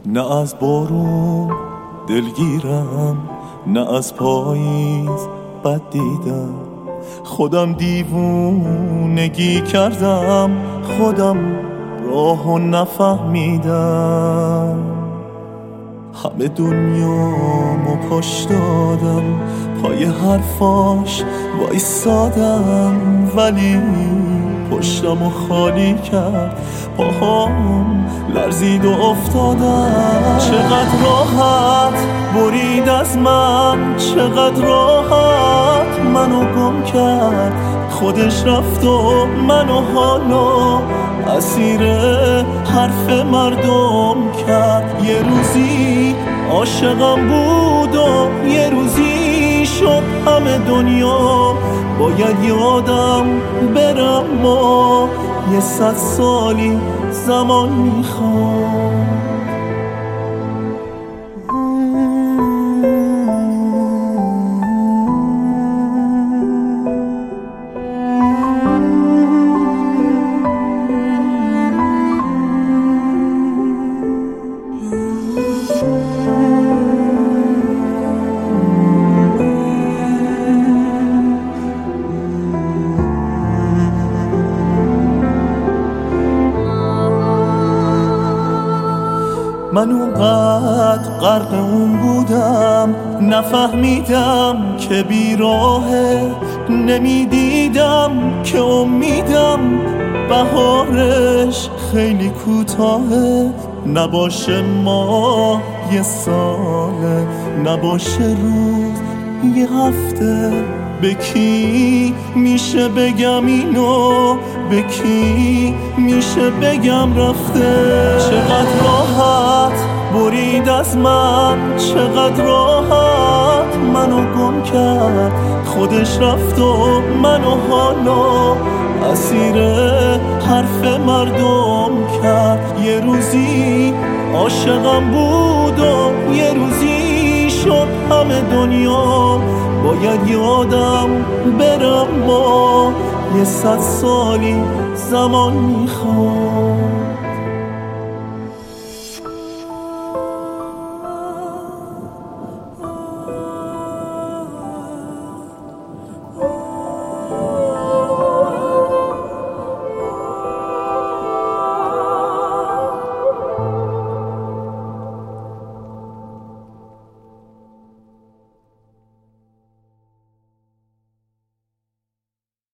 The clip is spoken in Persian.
نه از بارون دلگیرم، نه از پاییز بد دیدم. خودم دیوونگی کردم، خودم راهو نفهمیدم. همه دنیامو پاش دادم، پای حرفاش وایسادم، ولی پشتمو خالی کرد، پاهام لرزید و افتادم. چقدر راحت برید از من، چقدر راحت منو گم کرد. خودش رفت و منو حالا اسیر حرف مردم کرد. یه روزی عاشقم بود و یه روزی شد همه دنیا. باید یادم برم ما 100 سالی زمان میخوام. من اونقدر غرق اون بودم، نفهمیدم که بیراهه، نمیدیدم که امیدم بهارش خیلی کوتاهه. نباشه ماه 1 ساله، نباشه روز 1 هفته. به کی میشه بگم اینو، به کی میشه بگم رفته؟ چقدر راحت برید از من، چقدر راحت منو گم کرد. خودش رفت و منو حالا اسیر حرف مردم کرد. یه روزی عاشقم بود و یه روزی شد همه دنیا. باید یادم برم ما 100 سالی زمان میخوام.